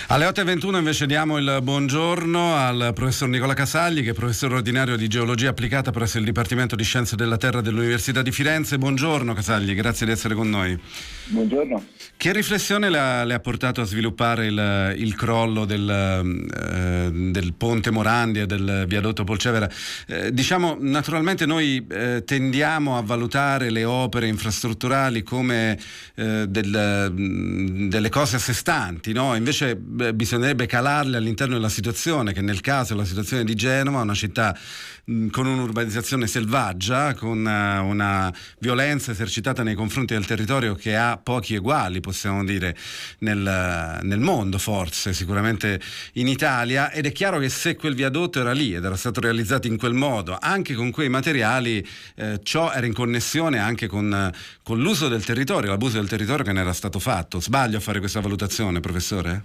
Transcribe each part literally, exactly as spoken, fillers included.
Alle otto e ventuno invece diamo il buongiorno al professor Nicola Casagli, che è professore ordinario di geologia applicata presso il Dipartimento di Scienze della Terra dell'Università di Firenze. Buongiorno Casagli, grazie di essere con noi. Buongiorno. Che riflessione le ha, le ha portato a sviluppare il, il crollo del, eh, del ponte Morandi e del viadotto Polcevera? Eh, diciamo, naturalmente noi eh, tendiamo a valutare le opere infrastrutturali come eh, del, delle cose a sé stanti, no? Invece beh, bisognerebbe calarle all'interno della situazione, che nel caso è la situazione di Genova, una città mh, con un'urbanizzazione selvaggia, con uh, una violenza esercitata nei confronti del territorio che ha pochi eguali, possiamo dire, nel, nel mondo, forse, sicuramente in Italia, ed è chiaro che se quel viadotto era lì ed era stato realizzato in quel modo, anche con quei materiali, eh, ciò era in connessione anche con, con l'uso del territorio, l'abuso del territorio che ne era stato fatto. Sbaglio a fare questa valutazione, professore?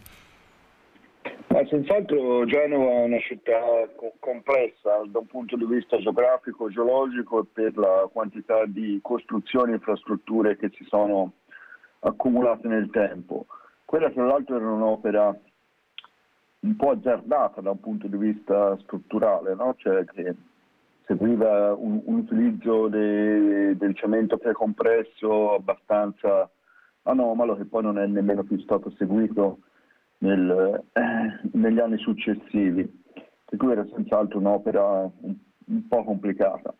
Ma senz'altro Genova è una città co- complessa da un punto di vista geografico, geologico e per la quantità di costruzioni e infrastrutture che si sono accumulate nel tempo. Quella tra l'altro era un'opera un po' azzardata da un punto di vista strutturale, no? Cioè che seguiva un, un utilizzo de, del cemento precompresso abbastanza anomalo, che poi non è nemmeno più stato seguito nel, eh, negli anni successivi, per cui era senz'altro un'opera un, un po' complicata.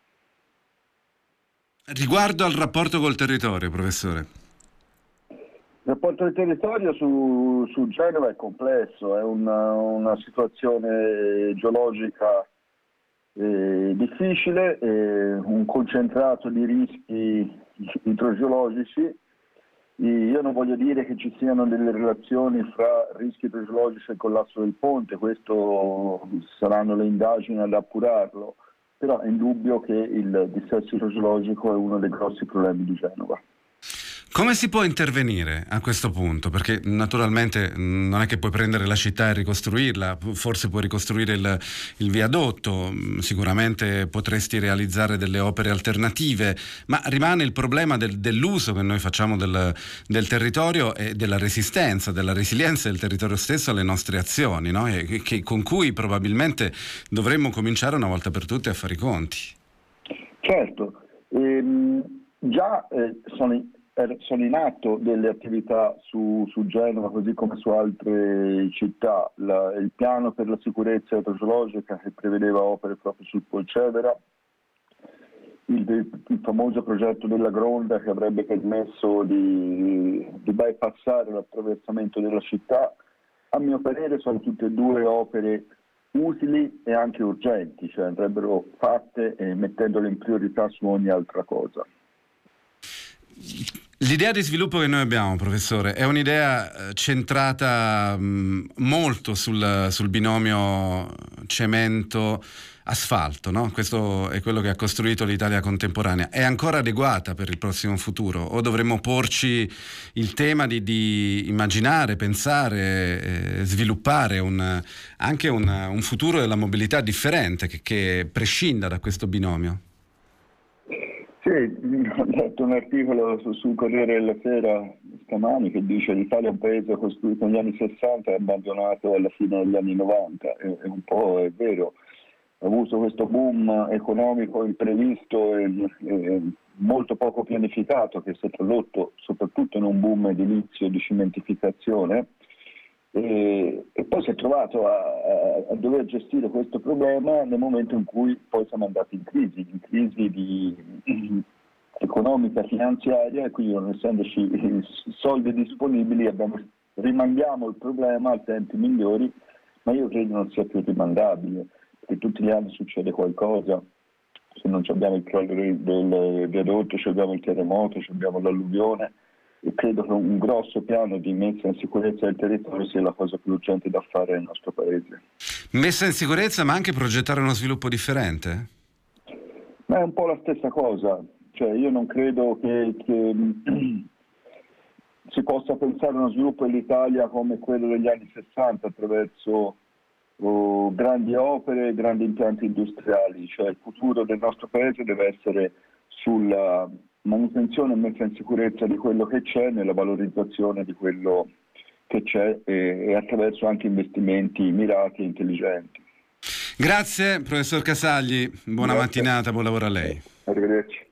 Riguardo al rapporto col territorio, professore. Il rapporto del territorio su, su Genova è complesso, è una, una situazione geologica eh, difficile, eh, un concentrato di rischi idrogeologici. Io non voglio dire che ci siano delle relazioni fra rischi idrogeologici e collasso del ponte, questo saranno le indagini ad appurarlo, però è indubbio che il dissesto idrogeologico è uno dei grossi problemi di Genova. Come si può intervenire a questo punto? Perché naturalmente non è che puoi prendere la città e ricostruirla, forse puoi ricostruire il, il viadotto, sicuramente potresti realizzare delle opere alternative, ma rimane il problema del, dell'uso che noi facciamo del, del territorio e della resistenza, della resilienza del territorio stesso alle nostre azioni, no? E che, con cui probabilmente dovremmo cominciare una volta per tutte a fare i conti. Certo, ehm, già eh, sono sono in atto delle attività su, su Genova così come su altre città. La, il piano per la sicurezza idrogeologica che prevedeva opere proprio sul Polcevera, il, il famoso progetto della Gronda che avrebbe permesso di, di bypassare l'attraversamento della città, a mio parere sono tutte e due opere utili e anche urgenti, cioè andrebbero fatte eh, mettendole in priorità su ogni altra cosa. L'idea di sviluppo che noi abbiamo, professore, è un'idea centrata mh, molto sul, sul binomio cemento-asfalto, no? Questo è quello che ha costruito l'Italia contemporanea. È ancora adeguata per il prossimo futuro? O dovremmo porci il tema di, di immaginare, pensare, eh, sviluppare un, anche un, un futuro della mobilità differente che, che prescinda da questo binomio? Sì, ho letto un articolo su, sul Corriere della Sera stamani che dice che l'Italia è un paese costruito negli anni sessanta e abbandonato alla fine degli anni novanta, e, e un po' è vero, ha avuto questo boom economico imprevisto e, e molto poco pianificato che si è tradotto soprattutto in un boom edilizio di cementificazione. E, e poi si è trovato a, a, a dover gestire questo problema nel momento in cui poi siamo andati in crisi, in crisi di, di economica, finanziaria, e quindi non essendoci soldi disponibili abbiamo, rimandiamo il problema a tempi migliori, ma io credo non sia più rimandabile, perché tutti gli anni succede qualcosa. Se non abbiamo il crollo del viadotto, abbiamo il terremoto, abbiamo l'alluvione. E credo che un grosso piano di messa in sicurezza del territorio sia la cosa più urgente da fare nel nostro paese. Messa in sicurezza, ma anche progettare uno sviluppo differente? Ma è un po' la stessa cosa, cioè io non credo che, che si possa pensare a uno sviluppo dell'Italia come quello degli anni sessanta attraverso oh, grandi opere, grandi impianti industriali, cioè il futuro del nostro paese deve essere sulla manutenzione e messa in sicurezza di quello che c'è, nella valorizzazione di quello che c'è e, e attraverso anche investimenti mirati e intelligenti. Grazie professor Casagli, buona Grazie. mattinata, buon lavoro a lei. Arrivederci.